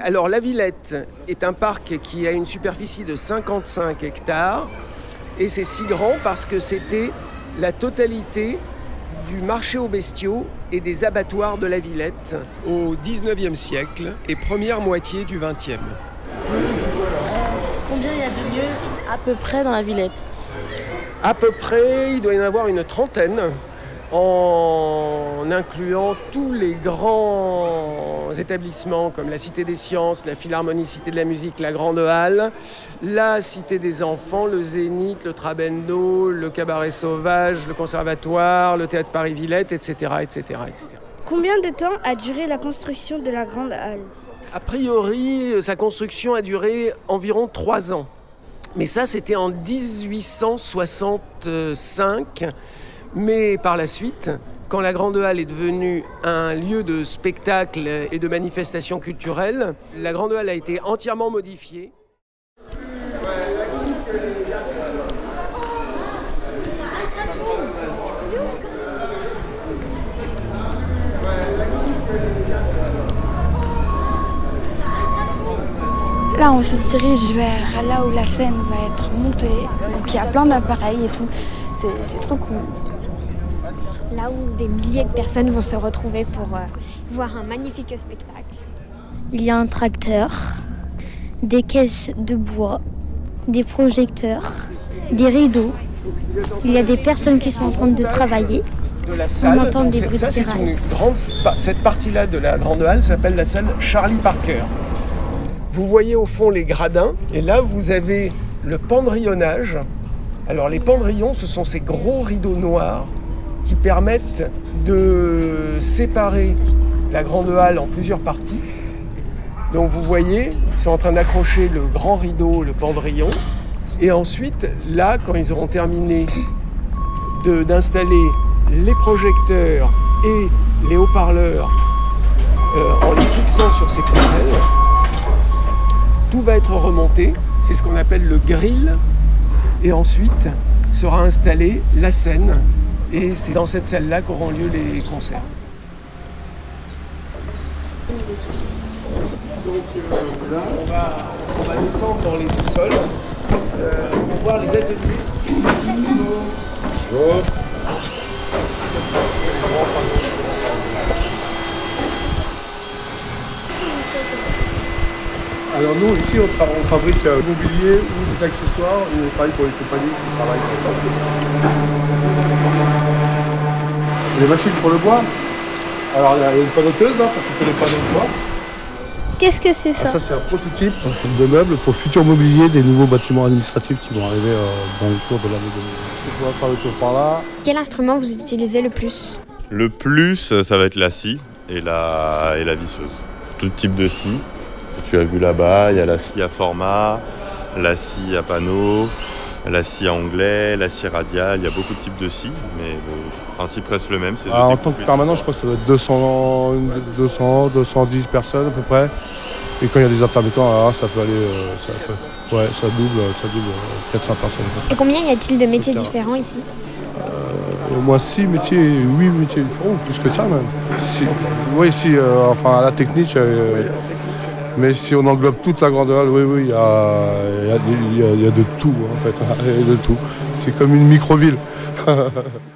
Alors la Villette est un parc qui a une superficie de 55 hectares et c'est si grand parce que c'était la totalité du marché aux bestiaux et des abattoirs de la Villette au 19e siècle et première moitié du 20e. Combien il y a de lieux à peu près dans la Villette ? À peu près, il doit y en avoir une trentaine, en incluant tous les grands établissements comme la Cité des Sciences, la Philharmonie Cité de la Musique, la Grande Halle, la Cité des Enfants, le Zénith, le Trabendo, le Cabaret Sauvage, le Conservatoire, le Théâtre Paris-Villette, etc., etc., etc. Combien de temps a duré la construction de la Grande Halle ? A priori, sa construction a duré environ 3 ans. Mais ça, c'était en 1865. Mais par la suite, quand la Grande Halle est devenue un lieu de spectacle et de manifestations culturelles, la Grande Halle a été entièrement modifiée. Là, on se dirige vers là où la scène va être montée. Donc, il y a plein d'appareils et tout. C'est trop cool. Là où des milliers de personnes vont se retrouver pour voir un magnifique spectacle. Il y a un tracteur, des caisses de bois, des projecteurs, des rideaux. Il y a des personnes qui sont en train de travailler. De la salle. On entend des bruits de ferraille. Cette partie-là de la Grande Halle s'appelle la salle Charlie Parker. Vous voyez au fond les gradins, et là vous avez le pendrillonnage. Alors les pendrillons, ce sont ces gros rideaux noirs qui permettent de séparer la Grande Halle en plusieurs parties. Donc vous voyez, ils sont en train d'accrocher le grand rideau, le pendrillon. Et ensuite, là, quand ils auront terminé d'installer les projecteurs et les haut-parleurs en les fixant sur ces prunelles, tout va être remonté, c'est ce qu'on appelle le grill, et ensuite sera installée la scène, et c'est dans cette salle-là qu'auront lieu les concerts. Donc là, on va descendre dans les sous-sols pour voir les ateliers. Alors nous, ici, on fabrique du mobilier ou des accessoires, ou on travaille pour les compagnies qui travaillent pour ça. Les machines pour le bois. Alors il y a une panoteuse là, pour couper les panneaux de bois. Qu'est-ce que c'est ça ? Ça, c'est un prototype de meubles pour le futur mobilier des nouveaux bâtiments administratifs qui vont arriver dans le cours de l'année 2020. On va faire le tour par là. Quel instrument vous utilisez le plus ? Le plus, ça va être la scie et la visseuse. Tout type de scie. Tu as vu là-bas, il y a la scie à format, la scie à panneau, la scie à onglet, la scie radiale. Il y a beaucoup de types de scie, mais le principe reste le même. En tant que permanent, je crois que ça doit être 210 personnes à peu près. Et quand il y a des intermittents, alors ça peut aller, ça double 400 personnes. Et combien y a-t-il de métiers différents ici ? Au moins 8 métiers différents, plus que ça même. Enfin à la technique. Mais si on englobe toute la Grande Halle, oui, il y a de tout en fait. Il y a de tout. C'est comme une micro-ville.